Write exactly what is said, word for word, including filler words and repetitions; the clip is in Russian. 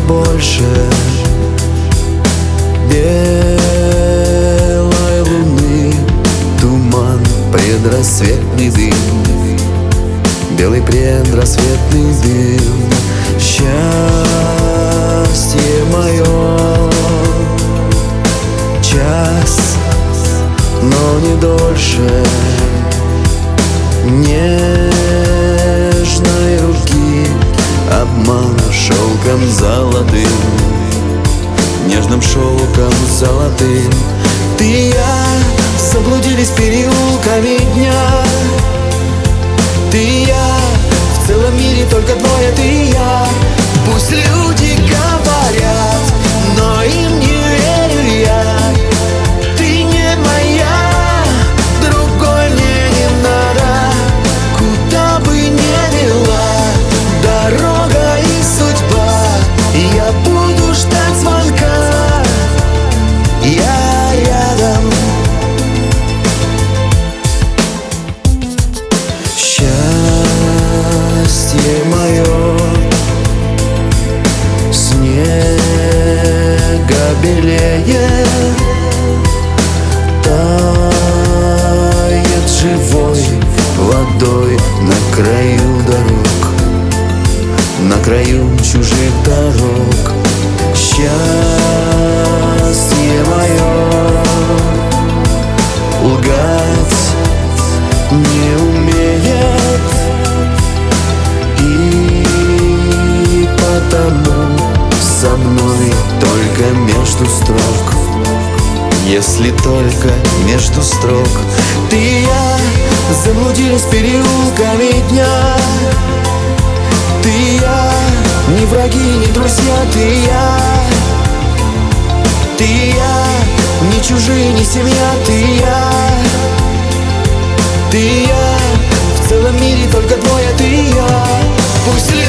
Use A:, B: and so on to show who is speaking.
A: больше белой луны. Туман, предрассветный дым, белый предрассветный дым. Счастье мое, час, но не дольше нежной руки. Обман шелком золотым, нежным шелком золотым. Ты и я заблудились переулками дня. Ты и я, в целом мире только двое, ты и я. Пусть люди говорят, но им не верю я. Ты не моя, другой мне не надо. Куда бы ни вела дорога и судьба, я буду ждать звонка. Я рядом. Счастье мое, снега белее, тает живой водой на краю дорог, на краю чужих дорог. Счастье мое, лгать не умеет, и потому со мной только между строк. Если только между строк. Ты и я заблудились переулками дня. Ты и я, ни враги, ни друзья. Ты и я, ты и я, ни чужие, ни семья. Ты и я, ты и я, в целом мире только двое. Ты и я. Пусть